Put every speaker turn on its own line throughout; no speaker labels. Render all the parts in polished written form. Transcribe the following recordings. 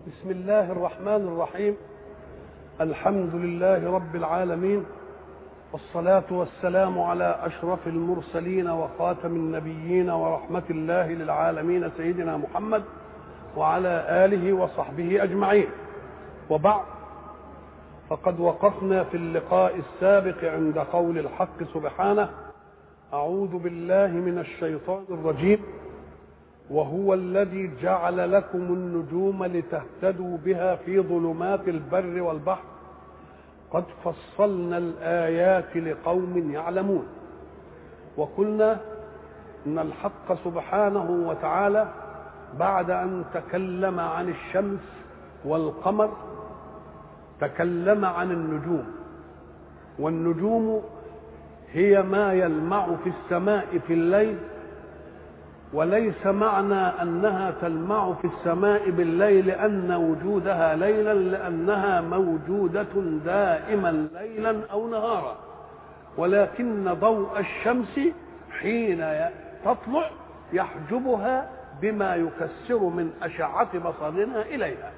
بسم الله الرحمن الرحيم. الحمد لله رب العالمين، والصلاة والسلام على أشرف المرسلين وخاتم النبيين ورحمة الله للعالمين سيدنا محمد وعلى آله وصحبه أجمعين. وبعد، فقد وقفنا في اللقاء السابق عند قول الحق سبحانه: أعوذ بالله من الشيطان الرجيم، وهو الذي جعل لكم النجوم لتهتدوا بها في ظلمات البر والبحر قد فصلنا الآيات لقوم يعلمون. وقلنا إن الحق سبحانه وتعالى بعد أن تكلم عن الشمس والقمر تكلم عن النجوم، والنجوم هي ما يلمع في السماء في الليل، وليس معنى أنها تلمع في السماء بالليل لأن وجودها ليلا، لأنها موجودة دائما ليلا أو نهارا، ولكن ضوء الشمس حين تطلع يحجبها بما يكسر من أشعة بصرنا إليها،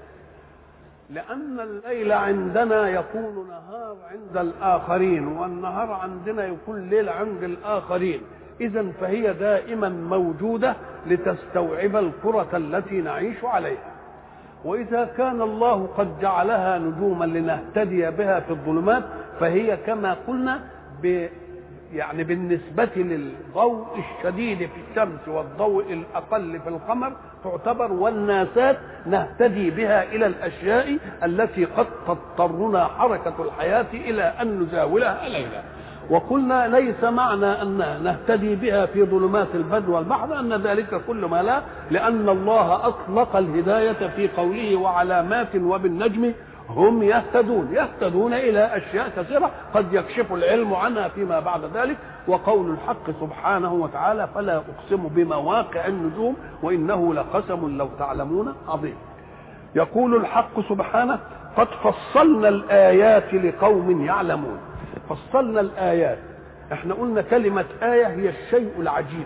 لأن الليل عندنا يكون نهار عند الآخرين، والنهار عندنا يكون ليل عند الآخرين. إذن فهي دائما موجودة لتستوعب الكرة التي نعيش عليها. وإذا كان الله قد جعلها نجوما لنهتدي بها في الظلمات، فهي كما قلنا يعني بالنسبة للضوء الشديد في الشمس والضوء الأقل في القمر تعتبر والناسات نهتدي بها إلى الأشياء التي قد تضطرنا حركة الحياة إلى أن نزاولها ليلا. وقلنا ليس معنى أن نهتدي بها في ظلمات البر والبحر أن ذلك كل ما لا، لأن الله أطلق الهداية في قوله: وعلامات وبالنجم هم يهتدون إلى أشياء كثيرة قد يكشف العلم عنها فيما بعد ذلك. وقول الحق سبحانه وتعالى: فلا أقسم بمواقع النجوم وإنه لقسم لو تعلمون عظيم. يقول الحق سبحانه: قد فصلنا الآيات لقوم يعلمون. فصلنا الآيات، احنا قلنا كلمة آية هي الشيء العجيب،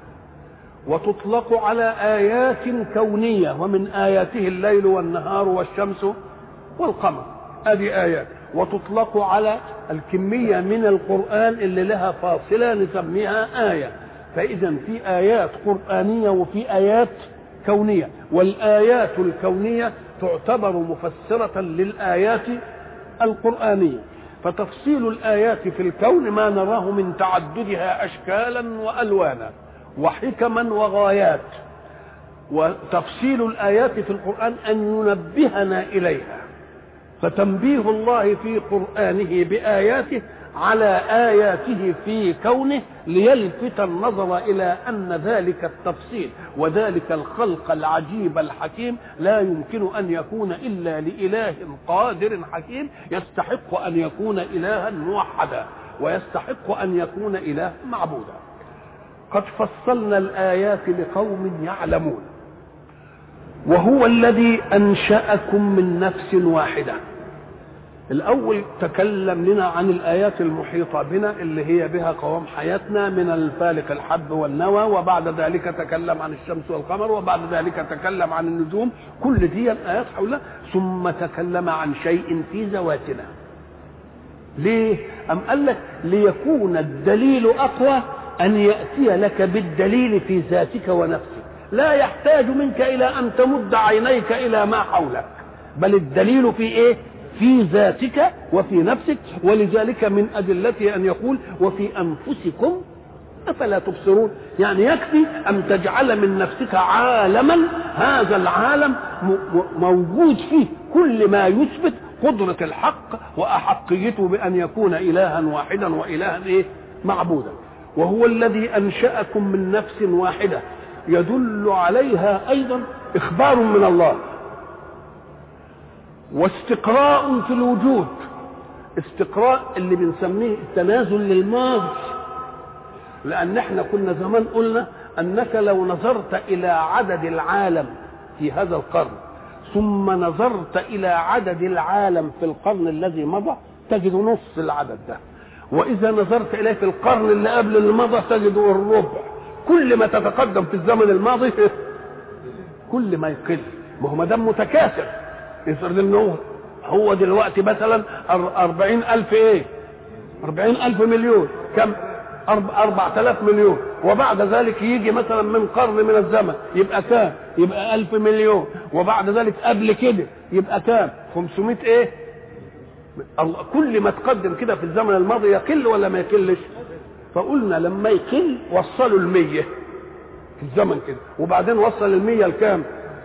وتطلق على آيات كونية، ومن آياته الليل والنهار والشمس والقمر، هذه آيات. وتطلق على الكمية من القرآن اللي لها فاصلة نسميها آية. فإذا في آيات قرآنية وفي آيات كونية، والآيات الكونية تعتبر مفسرة للآيات القرآنية. فتفصيل الآيات في الكون ما نراه من تعددها أشكالا وألوانا وحكما وغايات، وتفصيل الآيات في القرآن أن ينبهنا إليها. فتنبيه الله في قرآنه بآياته على آياته في كونه ليلفت النظر إلى أن ذلك التفصيل وذلك الخلق العجيب الحكيم لا يمكن أن يكون إلا لإله قادر حكيم يستحق أن يكون إلها موحدا ويستحق أن يكون إله معبودا. قد فصلنا الآيات لقوم يعلمون. وهو الذي أنشأكم من نفس واحدة. الأول تكلم لنا عن الآيات المحيطة بنا اللي هي بها قوام حياتنا من الفالق الحب والنوى، وبعد ذلك تكلم عن الشمس والقمر، وبعد ذلك تكلم عن النجوم، كل دي الآيات حولها. ثم تكلم عن شيء في ذواتنا. ليه؟ أم قال لك ليكون الدليل أقوى أن يأتي لك بالدليل في ذاتك ونفسك، لا يحتاج منك إلى أن تمد عينيك إلى ما حولك، بل الدليل في إيه؟ في ذاتك وفي نفسك. ولذلك من أدلته أن يقول: وفي أنفسكم أفلا تبصرون. يعني يكفي أن تجعل من نفسك عالما، هذا العالم موجود فيه كل ما يثبت قدرة الحق وأحقيته بأن يكون إلها واحدا وإلها إيه؟ معبودا. وهو الذي أنشأكم من نفس واحدة، يدل عليها أيضا إخبار من الله واستقراء في الوجود. استقراء اللي بنسميه التنازل للماضي، لأن احنا كنا زمان قلنا أنك لو نظرت إلى عدد العالم في هذا القرن ثم نظرت إلى عدد العالم في القرن الذي مضى تجد نص العدد ده، وإذا نظرت إليه في القرن اللي قبل اللي مضى تجد الربع. كل ما تتقدم في الزمن الماضي كل ما يقل، ما هو ما دام متكاثر افرض انه هو دلوقتي مثلا 40,000 ايه 40,000 مليون، كم 4,000 مليون، وبعد ذلك يجي مثلا من قرن من الزمن يبقى كام؟ يبقى 1000 مليون، وبعد ذلك قبل كده يبقى كام؟ 500 ايه. كل ما تقدم كده في الزمن الماضي يقل ولا ما يقلش؟ فقلنا لما يقل وصلوا 100 في الزمن كده، وبعدين وصل 100 لكام؟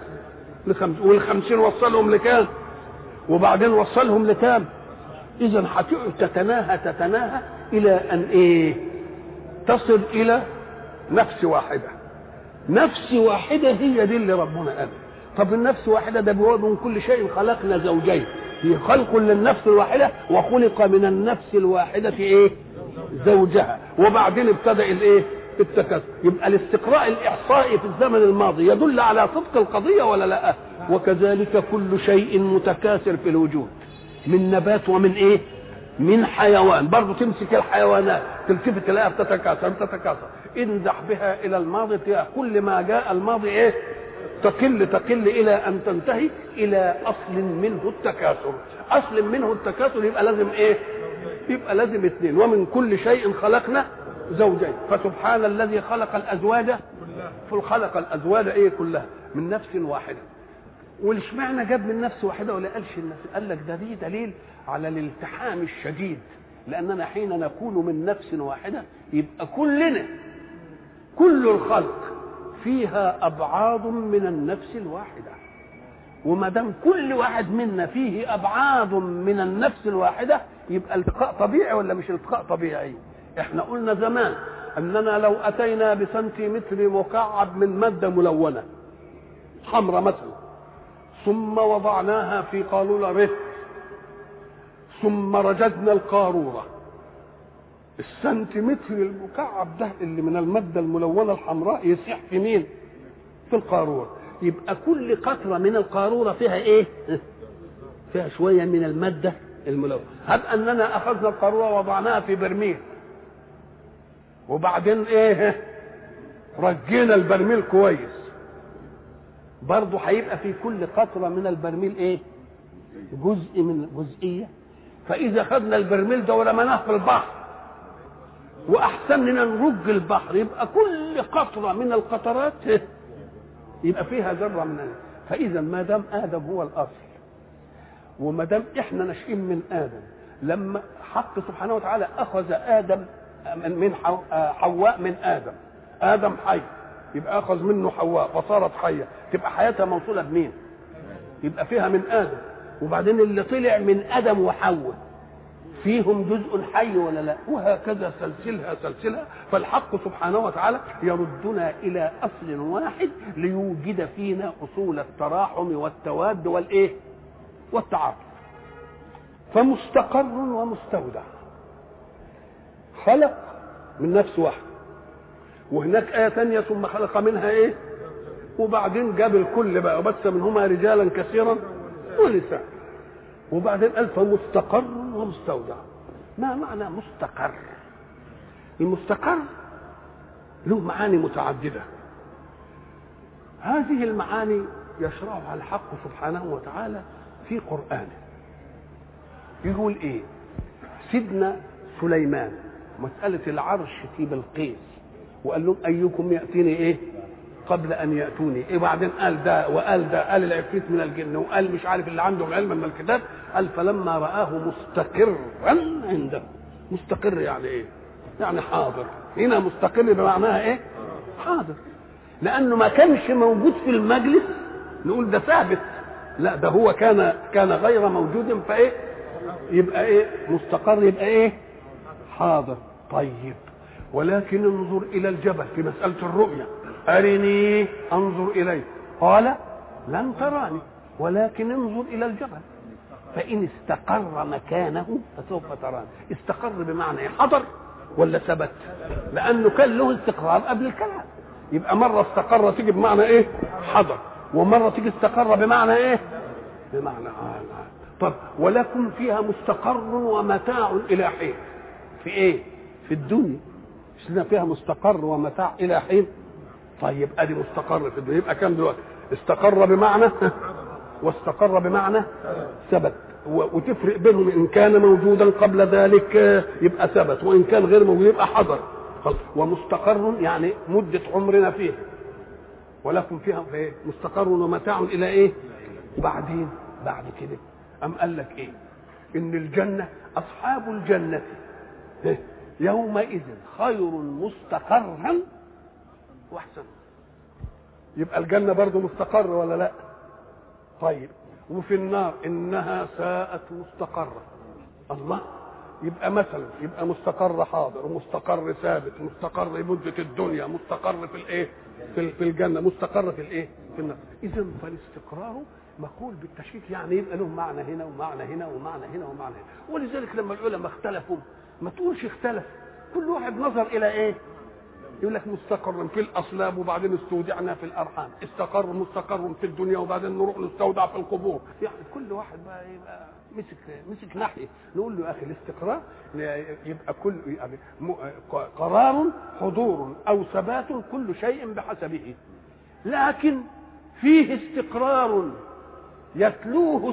وال50 وصلهم لكام؟ وبعدين وصلهم لكام؟ اذا هتقعد تتناهى الى ان ايه؟ تصل الى نفس واحده. نفس واحده هي دي اللي ربنا قال. طب النفس واحده ده بيقول من كل شيء خلقنا زوجين، في خلق للنفس الواحده، وخلق من النفس الواحده ايه؟ زوجها، وبعدين ابتدأ الايه؟ التكاثر. يبقى الاستقراء الاحصائي في الزمن الماضي يدل على صدق القضيه ولا لا؟ وكذلك كل شيء متكاثر في الوجود، من نبات ومن ايه؟ من حيوان. برضه تمسك الحيوانات تلتفت تلاقيها بتتكاثر، انزح بها الى الماضي تلاقي كل ما جاء الماضي ايه؟ تقل الى ان تنتهي الى اصل منه التكاثر. اصل منه التكاثر يبقى لازم ايه؟ يبقى لازم اثنين. ومن كل شيء خلقنا زوجين، فسبحان الذي خلق الازواج، فخلق الازواج ايه؟ كلها من نفس واحده. والاشمعنى جاب من نفس واحده ولا قالش النفس؟ قال لك ده دي دليل على الالتحام الشديد، لاننا حين نكون من نفس واحده يبقى كلنا كل الخلق فيها ابعاد من النفس الواحده، وما دام كل واحد منا فيه ابعاد من النفس الواحده يبقى التقاء طبيعي ولا مش التقاء طبيعي؟ احنا قلنا زمان اننا لو اتينا بسنتيمتر مكعب من ماده ملونه حمراء مثلا، ثم وضعناها في قارورة رفع، ثم رجدنا القارورة، السنتيمتر المكعب ده اللي من المادة الملونة الحمراء يسيح في مين؟ في القارورة. يبقى كل قطرة من القارورة فيها ايه؟ فيها شوية من المادة الملونة. هب اننا اخذنا القارورة ووضعناها في برميل، وبعدين ايه؟ رجينا البرميل كويس، برضه هيبقى في كل قطره من البرميل ايه؟ جزء من جزئيه. فاذا خدنا البرميل ده ورميناه في البحر واحسن لنا نرج البحر، يبقى كل قطره من القطرات يبقى فيها ذره من. فاذا ما دام ادم هو الاصل، وما دام احنا ناشئين من ادم، لما حق سبحانه وتعالى اخذ ادم من حواء من ادم حي، يبقى اخذ منه حواء فصارت حيه، تبقى حياتها موصوله بمين؟ يبقى فيها من ادم. وبعدين اللي طلع من ادم وحواء فيهم جزء حي ولا لا؟ وهكذا سلسلها. فالحق سبحانه وتعالى يردنا الى اصل واحد ليوجد فينا اصول التراحم والتواد والايه؟ والتعاطف. فمستقر ومستودع، خلق من نفس واحد، وهناك آية تانية ثم خلق منها ايه؟ وبعدين جاب الكل بقى، وبث منهما رجالا كثيرا ونساء. وبعدين قال فمستقر ومستودع. ما معنى مستقر؟ المستقر له معاني متعددة، هذه المعاني يشرعها الحق سبحانه وتعالى في قرآنه. يقول ايه؟ سيدنا سليمان مسألة العرش في بلقيس، وقال لهم ايكم ياتيني ايه قبل ان ياتوني ايه. بعدين قال ده وقال ده، قال العفريت من الجن، وقال مش عارف اللي عندهم علم من الكتاب. قال فلما رآه مستقرا عنده. مستقر يعني ايه؟ يعني حاضر. هنا مستقر بمعناها ايه؟ حاضر. لانه ما كانش موجود في المجلس نقول ده ثابت، لا ده هو كان غير موجود، فايه يبقى ايه؟ مستقر يبقى ايه؟ حاضر. طيب ولكن انظر الى الجبل في مسألة الرؤية، أرني أنظر إليه، قال لن تراني ولكن انظر إلى الجبل فإن استقر مكانه فسوف تراني. استقر بمعنى إيه؟ حضر ولا ثبت؟ لأنه كان له استقرار قبل الكلام. يبقى مرة استقر تيجي بمعنى إيه؟ حضر، ومرة تيجي استقر بمعنى إيه؟ بمعنى طب ولكم فيها مستقر ومتاع إلى حين. في إيه؟ في الدنيا مش فيها مستقر ومتاع إلى حين. طيب ادي مستقر في الدنيا، يبقى كام دلوقتي؟ استقر بمعنى واستقر بمعنى ثبت، وتفرق بينهم ان كان موجودا قبل ذلك يبقى ثبت، وان كان غير موجود يبقى حضر. ومستقر يعني مدة عمرنا فيه، ولكم فيها ايه مستقر ومتاع الى ايه. وبعدين بعد كده ام قال لك ايه؟ ان الجنة اصحاب الجنة يومئذ خير مستقرا واحسن. يبقى الجنة برضو مستقر ولا لا؟ طيب وفي النار انها ساءت مستقرة. الله، يبقى مثلا يبقى مستقر حاضر ومستقر ثابت، مستقر مدة الدنيا، مستقر في الايه في الجنة، مستقر في الايه في النار. اذا فالاستقرار مقول بالتشريك، يعني يبقى له معنى هنا ومعنى هنا ومعنى هنا ومعنى هنا. ولذلك لما العلماء اختلفوا ما تقولش اختلف، كل واحد نظر الى ايه. يقول لك مستقر في الاصلاب وبعدين استودعنا في الارحام، مستقر في الدنيا وبعدين نروح نستودع في القبور. يعني كل واحد بقى يبقى مسك ناحيه. نقول له يا اخي الاستقرار يبقى كل يعني قرار حضور او ثبات كل شيء بحسبه، لكن فيه استقرار يتلوه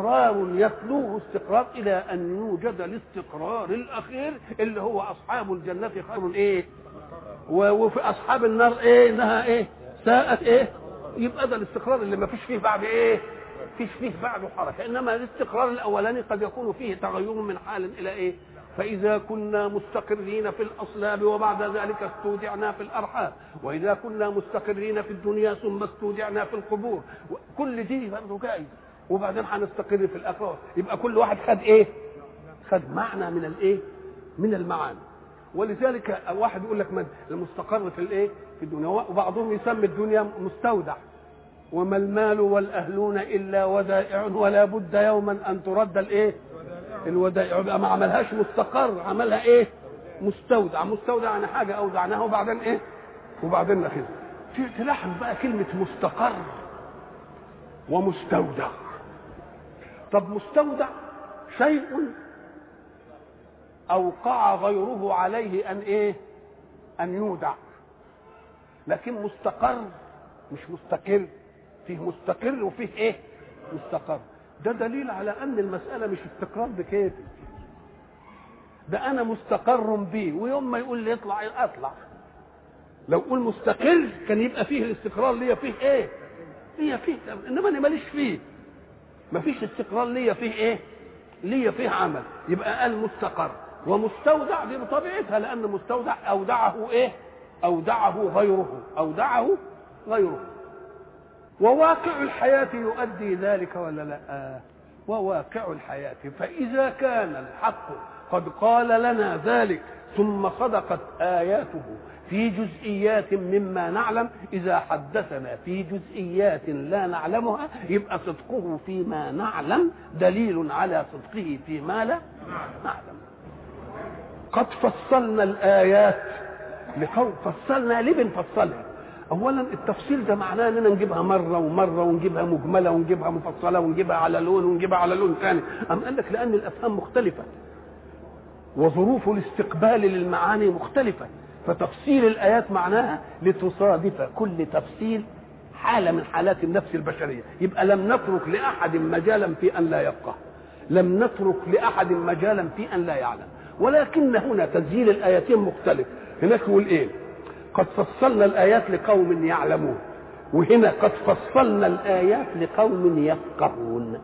استقرار الى ان يوجد الاستقرار الاخير اللي هو اصحاب الجنه خير ايه، وفي اصحاب النار ايه انها ايه ساءت ايه. يبقى ده الاستقرار اللي ما فيش فيه بعد ايه، فيش فيه بعده حركه. انما الاستقرار الاولاني قد يكون فيه تغير من حال الى ايه. فاذا كنا مستقرين في الاصلاب وبعد ذلك استودعنا في الارحام، واذا كنا مستقرين في الدنيا ثم استودعنا في القبور، كل دي برضه جائز. وبعدين هنستقر في الاخره. يبقى كل واحد خد ايه، خد معنى من الايه من المعاني. ولذلك واحد يقول لك من المستقر في الايه في الدنيا، وبعضهم يسمي الدنيا مستودع. وما المال والاهلون الا ودائع ولا بد يوما ان ترد الايه الودائع. يبقى ما عملهاش مستقر، عملها ايه مستودع. مستودع يعني حاجه اودعناها وبعدين ايه وبعدين ناخذها. تلاحظ بقى كلمه مستقر ومستودع. طب مستودع شيء اوقع غيره عليه ان ايه ان يودع، لكن مستقر مش مستقر. فيه مستقر وفيه ايه مستقر. ده دليل على ان المساله مش استقرار بكيف، ده انا مستقر بيه، ويوم ما يقول لي اطلع اطلع. لو قول مستقر كان يبقى فيه الاستقرار ليا فيه ايه ليا فيه، انما انا ماليش فيه، مفيش استقرار ليا فيه ايه ليا فيه عمل. يبقى قال مستقر. ومستودع دي بطبيعتها، لان مستودع اودعه ايه اودعه غيره. وواقع الحياة يؤدي ذلك ولا لا؟ وواقع الحياة. فإذا كان الحق قد قال لنا ذلك ثم صدقت آياته في جزئيات مما نعلم، إذا حدثنا في جزئيات لا نعلمها يبقى صدقه فيما نعلم دليل على صدقه فيما لا نعلم. قد فصلنا الآيات لقوم. فصلنا ليه بنفصلها؟ اولا التفصيل ده معناه اننا نجيبها مره ومره، ونجيبها مجمله ونجيبها مفصله ونجيبها على لون ونجيبها على لون ثاني. قال لك لان الافهام مختلفه وظروف الاستقبال للمعاني مختلفه، فتفصيل الايات معناها لتصادف كل تفصيل حاله من حالات النفس البشريه. يبقى لم نترك لاحد مجالا في ان لا يفقه، لم نترك لاحد مجالا في ان لا يعلم. ولكن هنا تسجيل الايتين مختلف. هناك يقول ايه؟ قد فصلنا الآيات لقوم يعلمون، وهنا قد فصلنا الآيات لقوم يفقهون.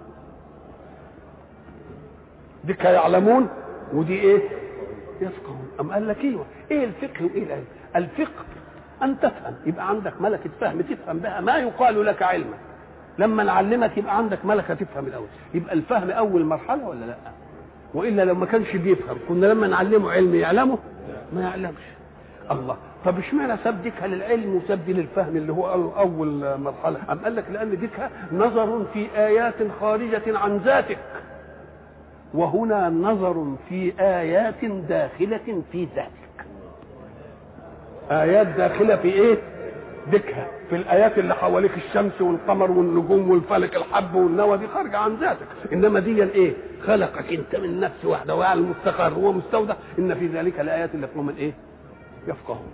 دي يعلمون ودي ايه يفقهون. قال لك ايه الفقه وايه الآية؟ الفقه ان تفهم، يبقى عندك ملكة فهم تفهم بها ما يقال لك علما. لما نعلمك يبقى عندك ملكة تفهم الاول. يبقى الفهم اول مرحلة ولا لا؟ والا لو ما كانش بيفهم كنا لما نعلمه علم يعلمه ما يعلمش. الله، طب اشمعنى ساب ديكها للعلم وساب دي للفهم اللي هو اول مرحله؟ قال لك لان ديكها نظر في ايات خارجه عن ذاتك، وهنا نظر في ايات داخله في ذاتك. ايات داخله في ايه؟ ديكها في الايات اللي حواليك، الشمس والقمر والنجوم والفلك الحب والنوى، دي خارجه عن ذاتك. انما دي ايه؟ خلقك انت من نفس واحده ويعلم مستقر ومستودع. ان في ذلك الايات اللي فيهم ايه؟ يفقهون.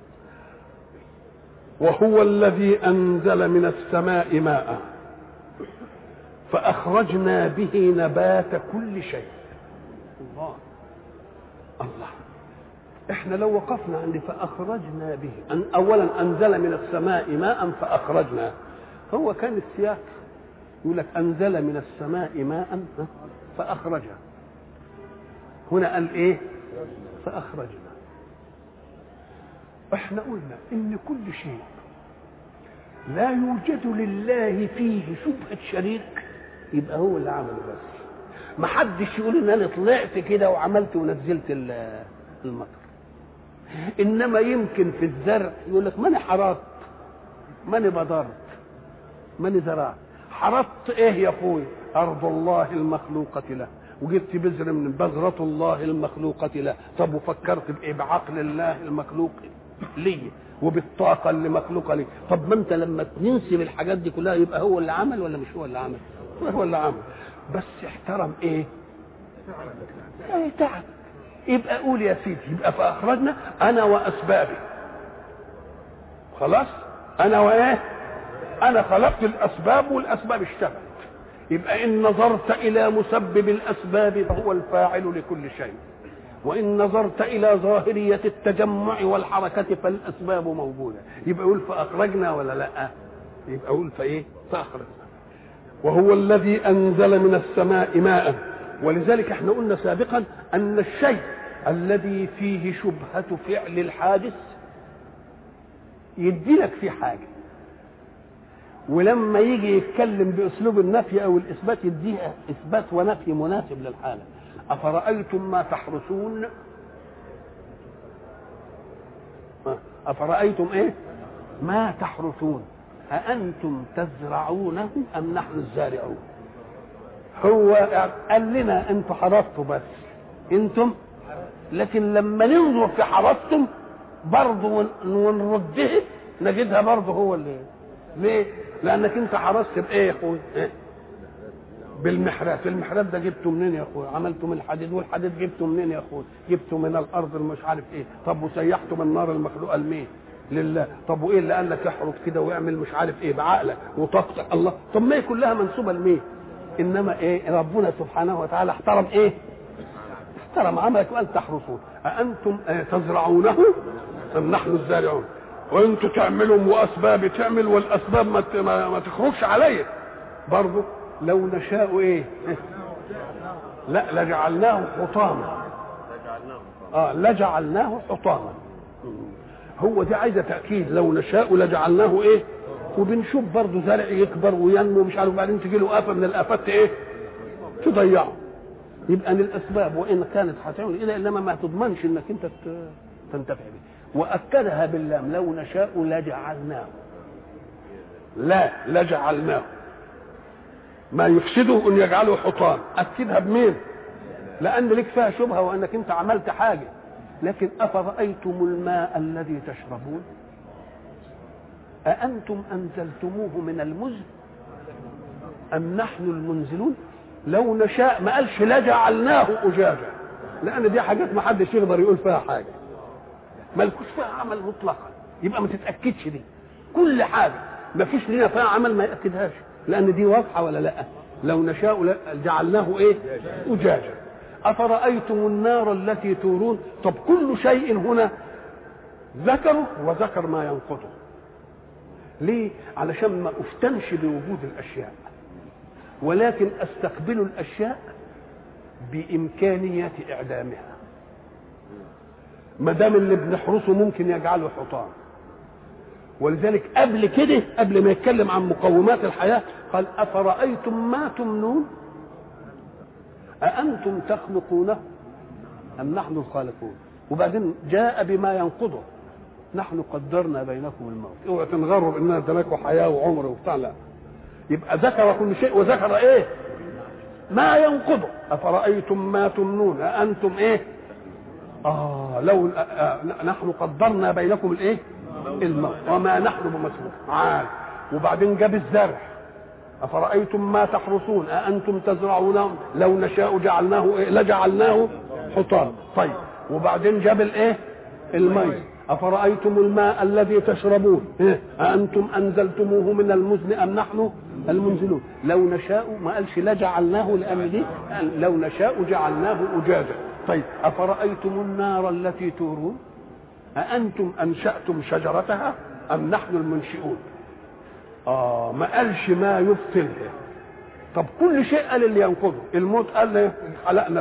وهو الذي أنزل من السماء ماء. فأخرجنا به نبات كل شيء. الله الله. احنا لو وقفنا عند فأخرجنا به، أولا أنزل من السماء ماء فأخرجنا، هو كان السياق يقول لك أنزل من السماء ماء فأخرجها، هنا قال إيه؟ فأخرجنا. احنا قلنا إن كل شيء لا يوجد لله فيه شبهة شريك يبقى هو اللي عمله بس. ما حدش يقول ان انا طلعت كده وعملت ونزلت المطر. انما يمكن في الزرع يقول لك ما انا حرثت، ما انا بذرت، ما انا زرعت. حرثت ايه يا اخوي؟ ارض الله المخلوقة له، وجبت بذر من بذرة الله المخلوقة له. طب وفكرت بايه؟ بعقل الله المخلوق ليه وبالطاقة اللي مخلوقة ليه. طب ما انت لما تنسب الحاجات دي كلها يبقى هو اللي عمل ولا مش هو اللي عمل؟ هو اللي عمل، بس احترم ايه؟ تعب. يبقى قول يا سيدي، يبقى فأخرجنا أنا وأسبابي. خلاص أنا وإيه؟ أنا خلقت الأسباب والأسباب اشتغلت. يبقى إن نظرت إلى مسبب الأسباب فهو الفاعل لكل شيء، وإن نظرت إلى ظاهرية التجمع والحركة فالأسباب موجودة. يبقى يقول فأخرجنا ولا لا؟ يبقى يقول فإيه؟ فأخرجنا. وهو الذي أنزل من السماء ماء. ولذلك احنا قلنا سابقا أن الشيء الذي فيه شبهة فعل الحادث يديلك فيه حاجة، ولما يجي يتكلم بأسلوب النفي أو الإثبات يديها إثبات ونفي مناسب للحالة. أفرأيتم ما تحرثون؟ أفرأيتم إيه؟ ما تحرثون أأنتم تزرعونه أم نحن الزارعون؟ هو قال لنا أنتم حرثتوا بس أنتم، لكن لما ننظر في حرثتم برضه ونردها نجدها برضه هو اللي. ليه؟ لأنك أنت حرثت بإيه يا أخوي؟ إيه؟ بالمحرات. المحرات ده جبته منين يا أخوي؟ عملته من الحديد، والحديد جبته منين يا أخوي؟ جبته من الأرض المش عارف إيه. طب وسيحته من النار المخلوقة لمين؟ لله. طب وايه اللي قال لك احرق كده واعمل مش عارف ايه بعقلك وطاقتك؟ الله. طب ما هي كلها منسوبه لمين؟ انما ايه؟ ربنا سبحانه وتعالى احترم ايه؟ احترم عملك وقال تحرثون. أأنتم تزرعونه ام نحن الزارعون؟ وانتم تعملوا واسباب تعمل والاسباب ما تخرجش عليا برضه. لو نشاء ايه؟ لا لجعلناه حطاما. لجعلناه حطاما. هو دي عايزه تاكيد. لو نشاء لجعلناه ايه؟ وبنشوف برضه زرع يكبر وينمو مش عارف، بعدين تجي له آفة من الآفات ايه؟ تضيعه. يبقى ان الاسباب وان كانت هتعمل الى انما ما تضمنش انك انت تنتفع به. واكدها باللام لو نشاء لجعلناه. لا لجعلناه ما يفسده ان يجعله حطام. اكدها بمين؟ لان لك فيها شبهه وانك انت عملت حاجه. لكن افرايتم الماء الذي تشربون اانتم انزلتموه من المزن ام نحن المنزلون؟ لو نشاء ما قالش لجعلناه اجاجا، لان دي حاجات ما حدش يقدر يقول فيها حاجه، مالكوش فيها عمل مطلقا. يبقى ما تتاكدش دي. كل حاجه ما فيش لنا فيها عمل ما ياكدهاش، لان دي واضحه ولا لا؟ لو نشاء جعلناه ايه؟ اجاجا. افرايتم النار التي تورون. طب كل شيء هنا ذكره وذكر ما ينقضه. ليه؟ علشان ما افتنش بوجود الاشياء، ولكن استقبل الاشياء بامكانيات اعدامها. ما دام اللي بنحرسه ممكن يجعله حطام. ولذلك قبل كده، قبل ما يتكلم عن مقومات الحياه قال افرايتم ما تمنون اانتم تخلقونه ام نحن الخالقون؟ وبعدين جاء بما ينقضه نحن قدرنا بينكم الموت. اوعى تنغروا باننا اديناكم حياه وعمر وبتاع، لا. يبقى ذكر كل شيء وذكر ايه؟ ما ينقضه. افرايتم ما تمنون اانتم ايه؟ لو نحن قدرنا بينكم الايه؟ الموت وما نحن بمسبوق. وبعدين جاب الزرع افرايتم ما تحرثون اانتم تزرعونه لو نشاء جعلناه إيه؟ لجعلناه حطاما. طيب وبعدين جاب الايه؟ الماء. افرايتم الماء الذي تشربون أأنتم انزلتموه من المزن ام نحن المنزلون. لو نشاء ما قالش لا جعلناه لأن دي، قال لو نشاء جعلناه أجاجا. طيب أفرأيتم النار التي تورون أأنتم أنشأتم شجرتها أم نحن المنشئون؟ ما قالش ما يبطلها. طب كل شيء قال اللي ينقضه. الموت قال خلقنا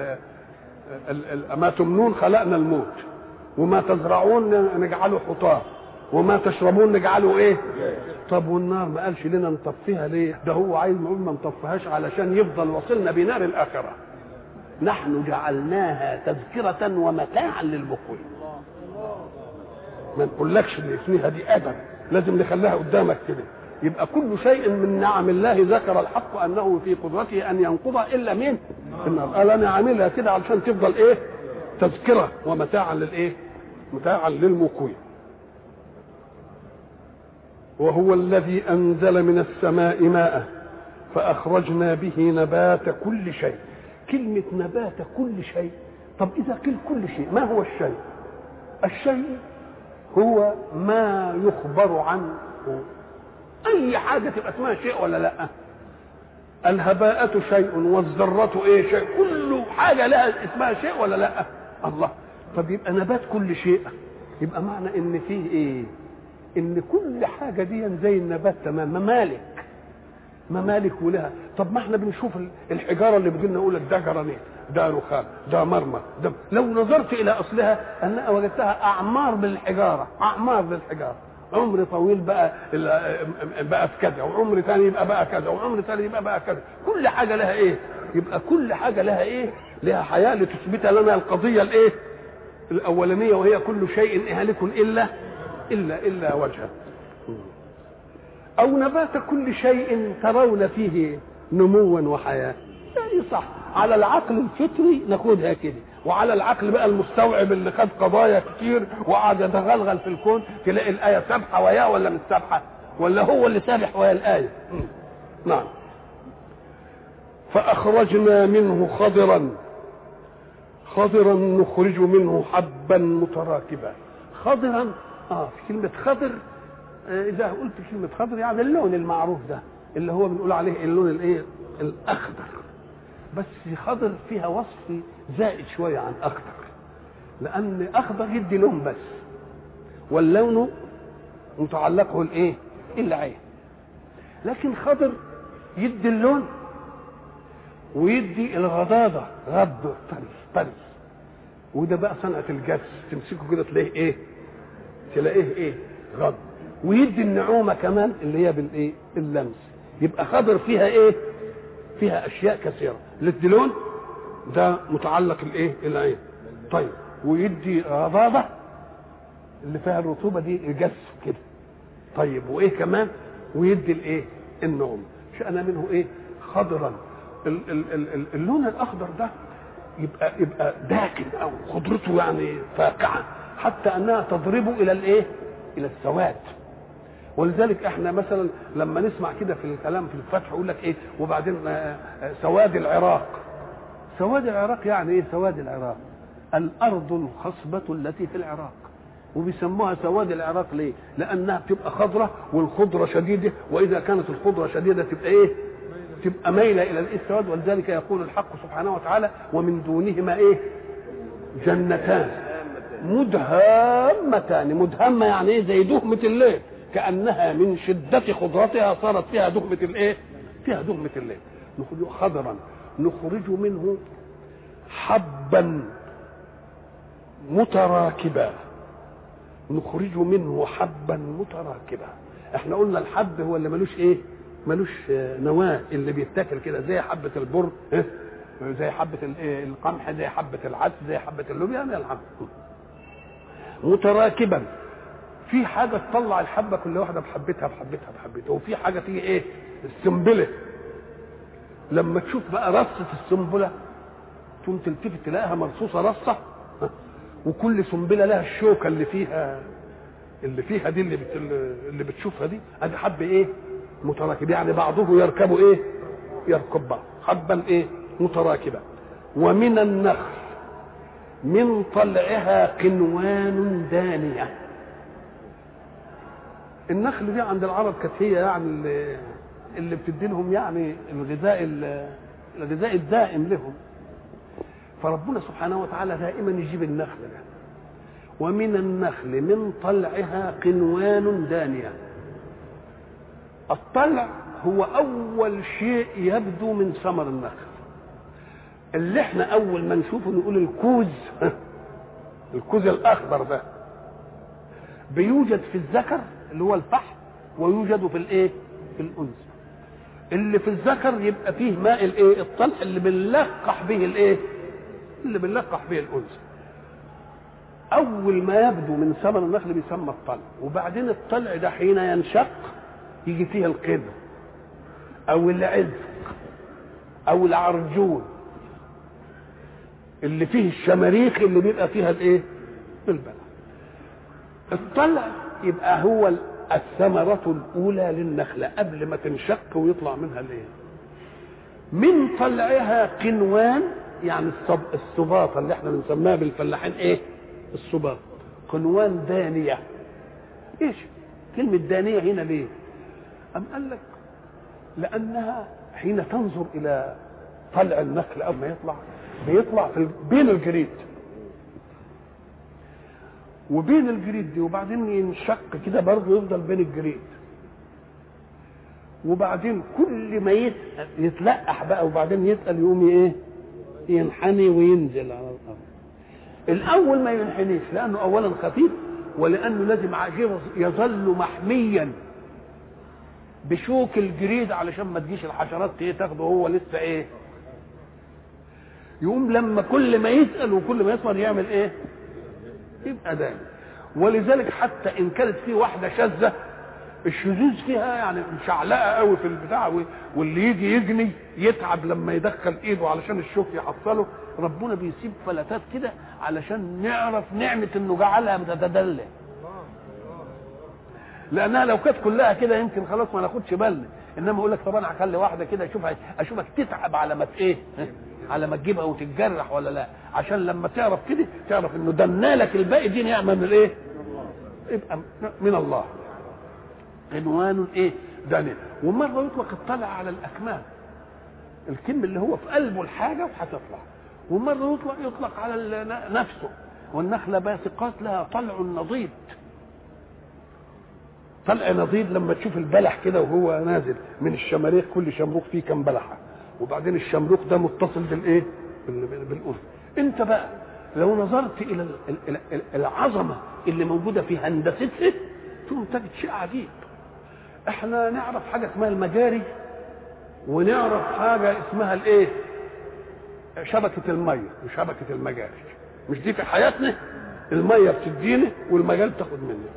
ما تمنون خلقنا الموت، وما تزرعون نجعله حطام، وما تشربون نجعله ايه. طب والنار ما قالش لنا نطفيها ليه؟ ده هو عايز نقول ما نطفيهاش علشان يفضل وصلنا بنار الاخره. نحن جعلناها تذكرة ومتاعا للمقوين. ما نقولكش ان اسمها دي ابدا، لازم نخليها قدامك كده. يبقى كل شيء من نعم الله ذكر الحق انه في قدرته ان ينقض الا مين؟ النار. قال انا عاملها كده علشان تفضل ايه؟ تذكرة ومتاعا للايه؟ متاعا للمقوين. وهو الذي أنزل من السماء ماء فأخرجنا به نبات كل شيء. كلمة نبات كل شيء. طب إذا قيل كل شيء ما هو الشيء؟ الشيء هو ما يخبر عنه. أي حاجة تبقى اسمها شيء ولا لا؟ الهباءة شيء والذرة ايه شيء. كل حاجة لها اسمها شيء ولا لا؟ الله. طب يبقى نبات كل شيء، يبقى معنى ان فيه ايه؟ ان كل حاجه دي زي النبات تمام، ممالك ولها. طب ما احنا بنشوف الحجاره اللي بتجيلنا نقول لك ده جرانيت، ده رخام، ده مرمر، ده لو نظرت الى اصلها انا وجدتها اعمار بالحجاره، اعمار بالحجاره. عمر طويل بقى في كذا، وعمر ثاني يبقى بقى كذا، وعمر ثاني يبقى بقى كذا. كل حاجه لها ايه؟ يبقى كل حاجه لها ايه؟ لها حياه لتثبت لنا القضيه الايه؟ الاولانيه، وهي كل شيء هالك إلا وجهه. أو نبات كل شيء ترون فيه نموا وحياة. يعني صح، على العقل الفطري ناخدها كده، وعلى العقل بقى المستوعب اللي خد قضايا كتير وقعد يتغلغل في الكون تلاقي الآية سابحة وياه ولا مش سابحة، ولا هو اللي سابح ويا الآية. نعم. فأخرجنا منه خضرا نخرج منه حبا متراكبا. خضرا في كلمة خضر، إذا قلت كلمة خضر يعني اللون المعروف ده اللي هو بنقول عليه اللون الايه؟ الأخضر. بس خضر فيها وصف زائد شوية عن أخضر، لأن أخضر يدي لون بس، واللون متعلقه الايه؟ العين. لكن خضر يدي اللون ويدي الغضاضة، غض طري. وده بقى صنعة الجس، تمسكه كده تلاقيه ايه؟ غض. ويدي النعومة كمان اللي هي بالايه؟ اللمس. يبقى خضر فيها ايه؟ فيها اشياء كثيرة. للدلون ده متعلق الايه؟ العين. طيب ويدي غضاضة اللي فيها الرطوبة دي الجس كده. طيب وايه كمان؟ ويدي الايه؟ النعومة. شأن منه ايه؟ خضرا. اللون الاخضر ده يبقى داكن او خضرته يعني فاقعه، حتى انها تضرب الى الايه؟ الى السواد. ولذلك احنا مثلا لما نسمع كده في الكلام في الفتح يقول لك ايه؟ وبعدين سواد العراق. سواد العراق يعني ايه؟ سواد العراق الارض الخصبه التي في العراق. وبيسموها سواد العراق ليه؟ لانها بتبقى خضره والخضره شديده، واذا كانت الخضره شديده تبقى ايه؟ تبقى مايله الى السواد. ولذلك يقول الحق سبحانه وتعالى ومن دونهما ايه؟ جنتان مدهامتان. مدهمه يعني ايه؟ زي دهمه الليل، كانها من شده خضرتها صارت فيها دهمه الايه؟ فيها دهمه الليل. نخرج خضرا نخرج منه حبا متراكبا. نخرج منه حبا متراكبا. احنا قلنا الحب هو اللي ملوش ايه؟ ملوش نواه، اللي بيتاكل كده زي حبه البر، زي حبه القمح، زي حبه العدس، زي حبه اللوبيا، يعني الحب متراكبا. في حاجه تطلع الحبه كل واحده بحبتها، وفي حاجه تيجي ايه؟ السنبله. لما تشوف بقى رصه السنبله تقوم تلتفت تلاقيها مرصوصه رصه، وكل سنبله لها الشوكه اللي فيها دي اللي بتشوفها دي. ادي حب ايه؟ متراكب، يعني بعضه يركب ايه؟ يركب بعض. حبا ايه؟ متراكبا. ومن النخل من طلعها قنوان دانية. النخل دي عند العرب كانت هي يعني اللي بتدي لهم يعني الغذاء الدائم لهم. فربنا سبحانه وتعالى دائما يجيب النخل ده. ومن النخل من طلعها قنوان دانية. الطلع هو أول شيء يبدو من ثمر النخل، اللي احنا أول ما نشوفه نقول الكوز الكوز الأخضر ده بيوجد في الذكر اللي هو الفحم، ويوجد في الايه؟ في الأنثى. اللي في الذكر يبقى فيه ماء الايه؟ الطلع اللي بنلقح به الايه؟ اللي بنلقح به الأنثى. أول ما يبدو من ثمر النخل بيسمى الطلع، وبعدين الطلع ده حين ينشق يجي فيه القدر أو العذق أو العرجون اللي فيه الشماريخ اللي بيبقى فيها الايه؟ البلع. الطلع يبقى هو الثمرة الأولى للنخلة قبل ما تنشق ويطلع منها الايه؟ من طلعها قنوان، يعني السباطة اللي احنا بنسميها بالفلاحين ايه؟ السباط. قنوان دانية. ايش كلمة دانية هنا ليه؟ أم قال لك لأنها حين تنظر إلى طلع النخل أو ما بيطلع بين الجريد وبين الجريد دي، وبعدين ينشق كده برضه يفضل بين الجريد، وبعدين كل ما يتلقح بقى وبعدين يتقل يقوم ايه؟ ينحني وينزل على الأرض. الأول ما ينحنيش لأنه أولا خفيف، ولأنه لازم يظل محميا بشوك الجريد علشان ما تجيش الحشرات تاخده هو لسه ايه؟ يقوم لما كل ما يسأل وكل ما يصبر يعمل ايه؟ يبقى دايما. ولذلك حتى ان كانت في واحده شاذه الشذوذ فيها يعني مشعلقه قوي في البتاع، واللي يجي يجني يتعب لما يدخل ايده علشان الشوك يحصله، ربنا بيسيب فلتات كده علشان نعرف نعمه انه جعلها متدلع. لانها لو كانت كلها كده يمكن خلاص ما ناخدش بالنا، انما اقول لك طب انا هخلي واحده كده اشوفك تتعب على ما ايه؟ على ما تجيبها وتتجرح ولا لا، عشان لما تعرف كده تعرف انه دنالك الباقي دي نعمه من الايه؟ يبقى من الله. عنوان ايه؟ دانية. ومره يطلق الطلع على الاكمام، الكم اللي هو في قلبه الحاجه وهتطلع، ومره يطلق على نفسه. والنخله باسقات لها طلع نضيد. طلع نضيد لما تشوف البلح كده وهو نازل من الشماريخ، كل شمروخ فيه كم بلحه، وبعدين الشمروخ ده متصل بالايه؟ بالأذن. انت بقى لو نظرت الى العظمه اللي موجوده في هندستها تقوم تجد شيء عجيب. احنا نعرف حاجه اسمها المجاري، ونعرف حاجه اسمها الايه؟ شبكه الميه وشبكه المجاري. مش دي في حياتنا؟ الميه بتدينا والمجال بتاخد مني.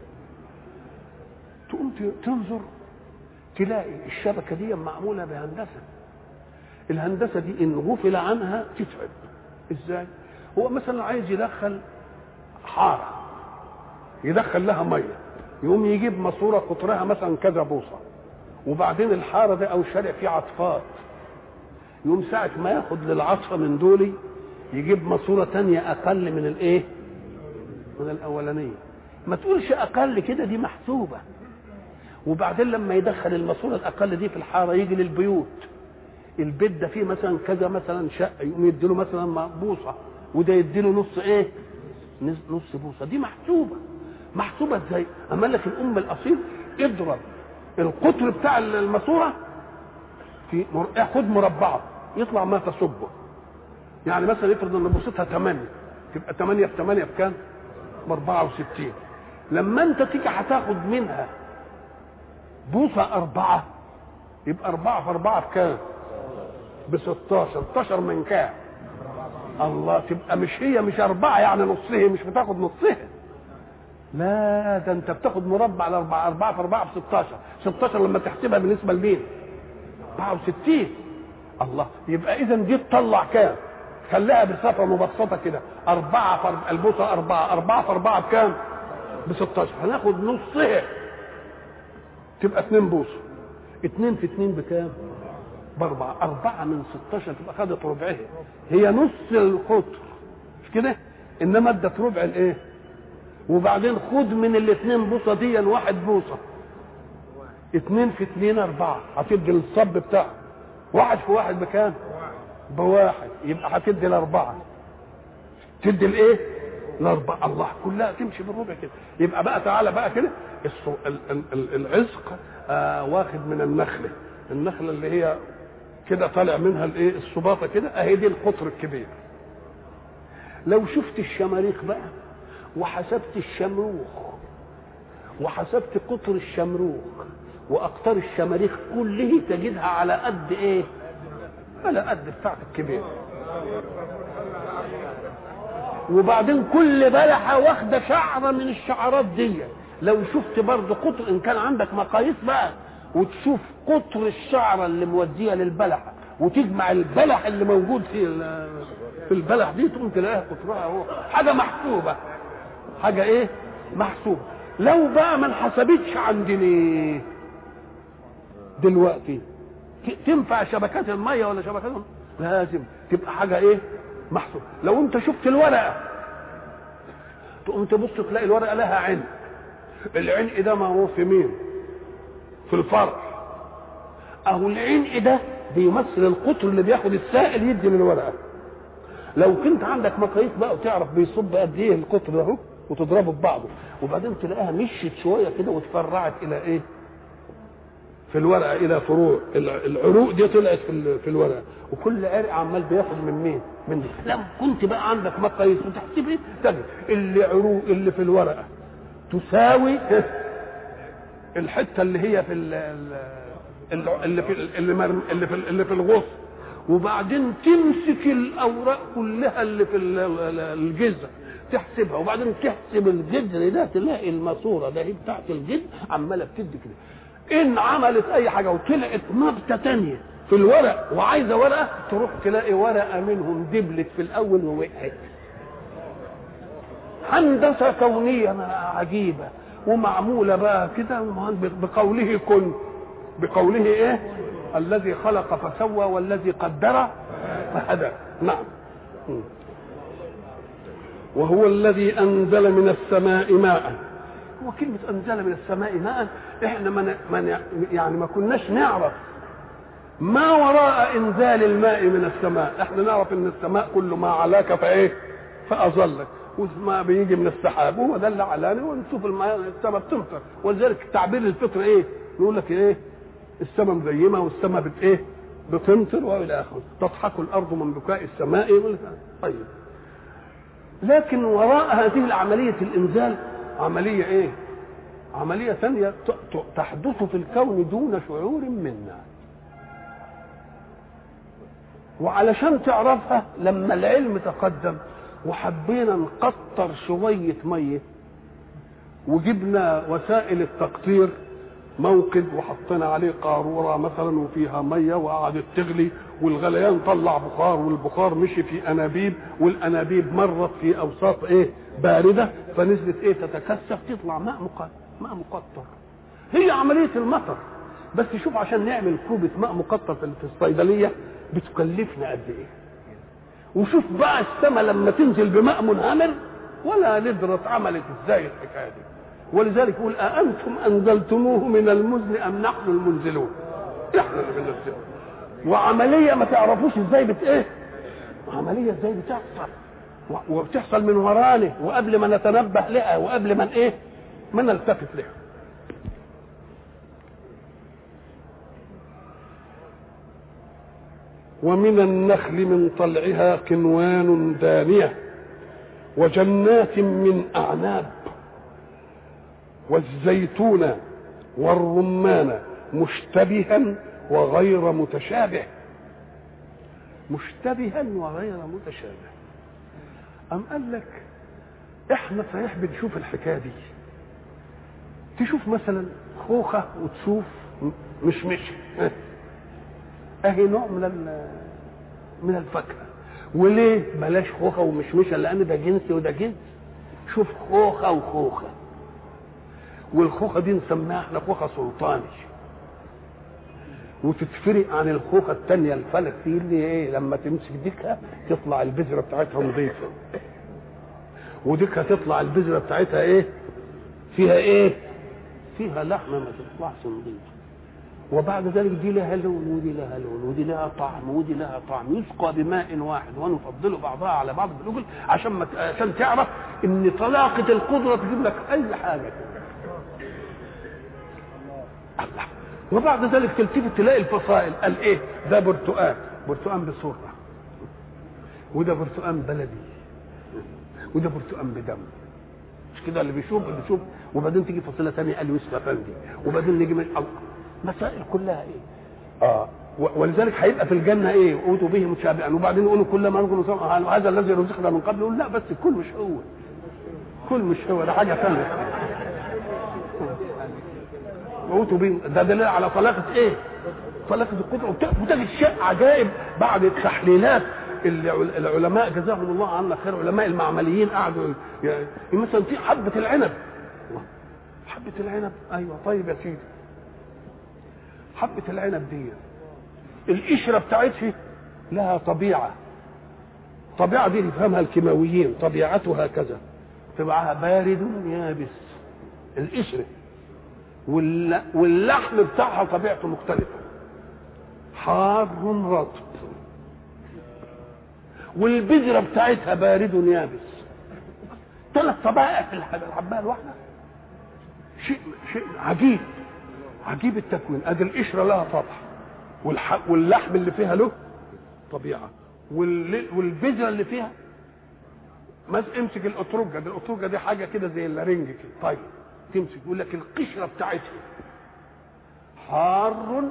تقوم تنظر تلاقي الشبكه دي معموله بهندسه. الهندسه دي ان غفل عنها تتعب. ازاي؟ هو مثلا عايز يدخل حاره، يدخل لها ميه، يقوم يجيب ماسوره قطرها مثلا كذا بوصه، وبعدين الحاره ده او الشارع فيه عطفات، يقوم ساعه ما ياخد للعطفه من دولي يجيب ماسوره تانية اقل من الايه؟ من الاولانيه. ما تقولش اقل كده، دي محسوبه. وبعدين لما يدخل الماسوره الاقل دي في الحاره يجي للبيوت، البيت ده فيه مثلا كذا مثلا شقه، يقوم يديله مثلا بوصه، وده يديله نص ايه؟ نص بوصه. دي محسوبه ازاي؟ اما لك الام الاصيل اضرب القطر بتاع الماسوره في خد مربعه يطلع ما تصبه. يعني مثلا افرض ان بوصتها 8، تبقى 8 في 8 بكام؟ ب 64. لما انت تيجي هتاخد منها بوصه 4، يبقى 4 في 4 بكام؟ ب 16. 16 من كام؟ الله. تبقى مش 4 يعني نصها، مش بتاخد نصها، لا ده انت بتاخد مربع على 4. 4 في 4 ب 16. 16 لما تحسبها بالنسبه لمين؟ 64. الله. يبقى اذا دي تطلع كام؟ خليها بصفه مبسطه كده، 4 في البوصه 4. 4 في 4 بكام؟ ب 16. هناخد نصها تبقى 2 بوصه. 2 في 2 بكام؟ ب4. 4 من 16 تبقى خدت ربعها، هي نص القطر مش كده؟ انما ادت ربع الايه؟ وبعدين خد من الاثنين بوصه دي 1 بوصه، 2 في 2 4، هتدي الصب بتاعه. 1 في 1 بكام؟ بواحد، يبقى هتدي الاربعه، تدي الايه؟ الاربعه. الله، كلها تمشي بالربع كده. يبقى بقى تعالى بقى كده، العزق واخد من النخله اللي هي كده طالع منها الايه؟ الصباطه كده، اهي دي القطر الكبير. لو شفت الشماريخ بقى وحسبت الشمروخ وحسبت قطر الشمروخ واقطار الشماريخ كله، تجدها على قد ايه؟ على قد بتاعت الكبير. وبعدين كل بلحه واخده شعره من الشعرات دي. لو شفت برضه قطر، ان كان عندك مقاييس بقى، وتشوف قطر الشعره اللي موديه للبلحه وتجمع البلح اللي موجود في البلح دي، تقوم تلاقيها قطرها هو حاجه محسوبه. حاجه ايه؟ محسوبه. لو بقى ما انحسبتش عندنا دلوقتي، تنفع شبكات الميه ولا شبكات؟ لازم تبقى حاجه ايه؟ محسوب. لو انت شفت الورقه تقوم تبص تلاقي الورقه لها عين. العين ده ما هو في مين؟ في الفرع. اهو العين ده بيمثل القطر اللي بياخد السائل يدي للورقه. لو كنت عندك مقاييس بقى وتعرف بيصب قد ايه القطر ده وتضربه ببعضه، وبعدين تلاقيها مشيت شويه كده وتفرعت الى ايه؟ في الورقه الى فروع. العروق دي طلعت في الورقه، وكل عرق عمال بياخد من مين؟ من دي. لو كنت بقى عندك مقاييس وتحسب ايه؟ تجد اللي عروق اللي في الورقه تساوي الحته اللي هي في اللي في الغصن، وبعدين تمسك الاوراق كلها اللي في الجذع تحسبها، وبعدين تحسب الجذر ده تلاقي الماسوره ده هي بتاعت الجذر عماله بتدي كده. ان عملت اي حاجه وطلعت نبته تانية في الورق وعايزه ورقه، تروح تلاقي ورقه منهم دبلت في الاول ووقعت. هندسه كونيه عجيبه ومعموله بقى كده بقوله كن، بقوله ايه؟ الذي خلق فسوى والذي قدر فهدى. نعم. وهو الذي انزل من السماء ماء. وكلمة أنزل من السماء ماء، إحنا ما كناش نعرف ما وراء إنزال الماء من السماء. إحنا نعرف إن السماء كل ما علاك فإيه؟ فأظلك، والماء بيجي من السحاب، وهو ده اللي علاني، ونشوف السماء بتمطر. ولذلك تعبير الفطر إيه؟ يقول لك إيه؟ السماء مزيمة والسماء إيه؟ بتمطر وإلى آخره. تضحك الأرض من بكاء السماء. طيب، لكن وراء هذه العملية الإنزال عملية ايه؟ عملية ثانية تحدث في الكون دون شعور منا. وعلشان تعرفها، لما العلم تقدم وحبينا نقطر شوية مية وجبنا وسائل التقطير، موقد وحطينا عليه قارورة مثلا وفيها مية وقعدت تغلي، والغليان طلع بخار، والبخار مشي في انابيب، والانابيب مرت في اوساط ايه؟ بارده، فنزلت ايه؟ تتكثف، تطلع ماء مقطر. هي عمليه المطر. بس شوف، عشان نعمل كوبه ماء مقطر في الصيدليه بتكلفنا قد ايه؟ وشوف بقى السماء لما تنزل بماء منهمر ولا ندرة عملت ازاي الحكايه دي. ولذلك يقول أأنتم أنزلتموه من المزن أم نحن المنزلون؟ احنا اللي بننزله. وعمليه ما تعرفوش ازاي ايه؟ عمليه ازاي بتحصل، وبتحصل من ورانا وقبل ما نتنبه لها وقبل ما ايه؟ ما نلتفت لها. ومن النخل من طلعها قنوان دانية وجنات من أعناب والزيتون والرمان مشتبها وغير متشابه. مشتبها وغير متشابه. أم قال لك احنا صحيح بنشوف الحكايه دي، تشوف مثلا خوخه وتشوف مشمش، اهي نوع من الفاكهه. وليه بلاش خوخه ومشمشه؟ لان ده جنس وده جنس. شوف خوخه وخوخه، والخوخه دي نسميها احنا خوخه سلطاني، وتتفرق عن الخوخه الثانيه الفلك دي اللي ايه؟ لما تمسك ديكها تطلع البذره بتاعتها نظيفه، وديكها تطلع البذره بتاعتها ايه؟ فيها ايه؟ فيها لحمه ما تطلعش نظيفه. وبعد ذلك دي لها لون ودي لها لون ودي لها طعم ودي لها طعم، يسقى بماء واحد ونفضل بعضها على بعض بالاكل عشان تعرف ان طلاقه القدره تجيب لك اي حاجه. الله. وبعد ذلك تلتفت تلاقي الفصائل، قال ايه؟ ده برتقان بسرعه، وده برتقان بلدي، وده برتقان بدم. مش كده اللي بيشوف وبعدين تيجي فصيله ثانيه قال يوسف افندي، وبعدين نيجي من مسائل كلها ايه؟ ولذلك هيبقى في الجنه ايه؟ اوتوا به متشابها، وبعدين يقولوا كل ما رزقنا هذا الذي رزقنا من قبل، يقول لا بس الكل مش هو، كل مش هو، ده حاجه ثانيه. اوتوا به، ده دليل على طلاقه ايه؟ طلاقه القدره. وتجد شيء عجائب بعد التحليلات العلماء جزاهم الله عنا خير، علماء المعمليين قعدوا يعني مثلا في حبه العنب، ايوه طيب يا سيدي، حبه العنب دي القشره بتاعتها لها طبيعه دي يفهمها الكيماويين، طبيعتها كذا، طبعها بارد يابس القشره، واللحم بتاعها طبيعته مختلفه، حار رطب، والبذره بتاعتها بارد يابس. 3 طبائع في الحبايه الواحده. شيء عجيب التكوين. ادي القشره لها طبع، واللحم اللي فيها له طبيعه، والبذره اللي فيها امسك الاترجه دي حاجه كده زي اللارنج كده. طيب تمسك يقول لك القشره بتاعتها حار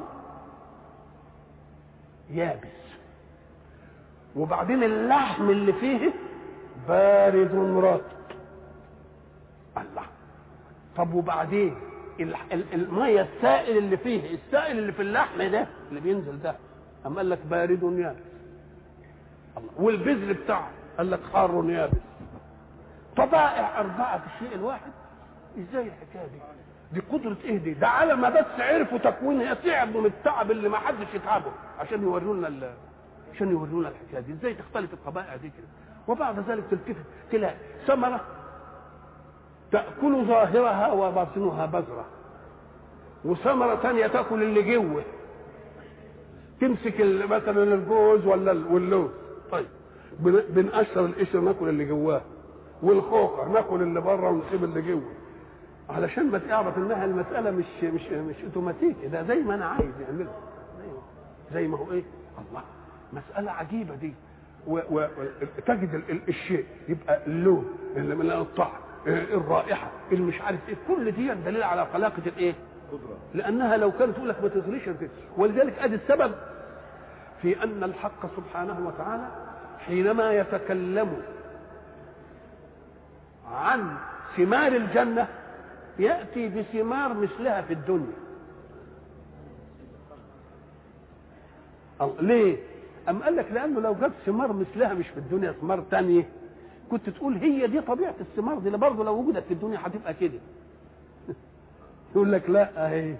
يابس، وبعدين اللحم اللي فيه بارد رطب. الله. طب وبعدين الميه السائل اللي في اللحم ده اللي بينزل ده، اما قال لك بارد يابس. الله. والبذر بتاعه قال لك حار يابس. طبائع 4 في الشيء الواحد. ازاي الحكايه دي قدره ايه دي؟ ده على ما بس عرفوا تكوينها تعبوا من التعب اللي ما حدش يتعبه عشان يورونا الحكايه دي. ازاي تختلف الطبائع دي كده؟ وبعد ذلك تلتفت تلاقي ثمره تاكل ظاهرها وباطنها بذره، وثمره ثانيه تاكل اللي جوه، تمسك مثلا الجوز واللوز. طيب بنقشر القشر ناكل اللي جواه، والخوخه ناكل اللي بره ونسيب اللي جوه، علشان ما تعرف انها المساله مش اوتوماتيكي، ده زي ما انا عايز يعملها، زي ما هو ايه. الله. مساله عجيبه دي. وتجد الشيء يبقى اللون، الطعم، الرائحه، مش عارف ايه، كل دي دليل على خلاقه الايه؟ لانها لو كانت تقول لك ما تغليش. ولذلك ادي السبب في ان الحق سبحانه وتعالى حينما يتكلم عن ثمار الجنه ياتي بثمار مثلها في الدنيا. ليه؟ أم قال لك لأنه لو جاب ثمار مثلها مش في الدنيا، ثمار تانية، كنت تقول هي دي طبيعة الثمار دي، برضه لو وجدت في الدنيا هتبقى كده. يقول لك لا اهي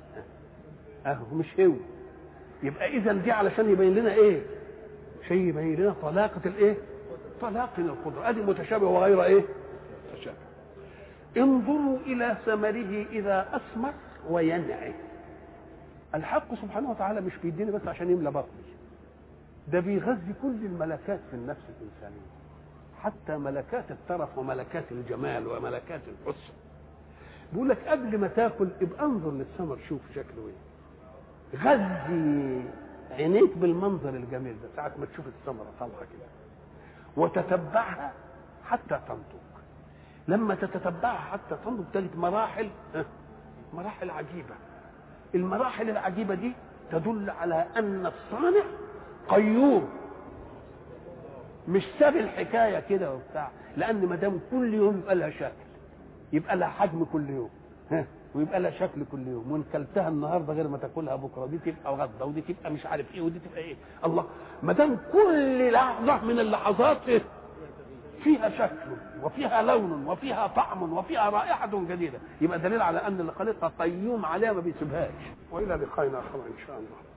مش هو. يبقى إذا دي علشان يبين لنا إيه؟ شيء يبين لنا طلاقة الإيه؟ طلاقة القدرة. أدي متشابه وغير إيه؟ متشابه. انظروا إلى ثمره إذا أثمر وينعي. الحق سبحانه وتعالى مش بيديني بس عشان يملى بطني، ده بيغذي كل الملكات في النفس الإنسانية، حتى ملكات الترف وملكات الجمال وملكات الحسن. بيقول لك قبل ما تاكل ابقى انظر للثمر، شوف شكله ايه، غذي عينيك بالمنظر الجميل ده ساعة ما تشوف الثمرة طالعة كده، وتتبعها حتى تنضج. لما تتتبعها حتى تنضج تجد مراحل عجيبة. المراحل العجيبة دي تدل على أن الصانع قيوم، مش ساب الحكاية كده وبتاع، لأن ما دام كل يوم يبقى لها شكل، يبقى لها حجم كل يوم، ويبقى لها شكل كل يوم، وإن كلتها النهارده غير ما تاكلها بكره، دي تبقى غدا ودي تبقى مش عارف ايه ودي تبقى ايه. الله. ما دام كل لحظة من اللحظات فيها شكل وفيها لون وفيها طعم وفيها رائحة جديدة، يبقى دليل على أن اللي خلقها قيوم عليها ما بيسيبهاش. وإلى لقائنا آخر إن شاء الله.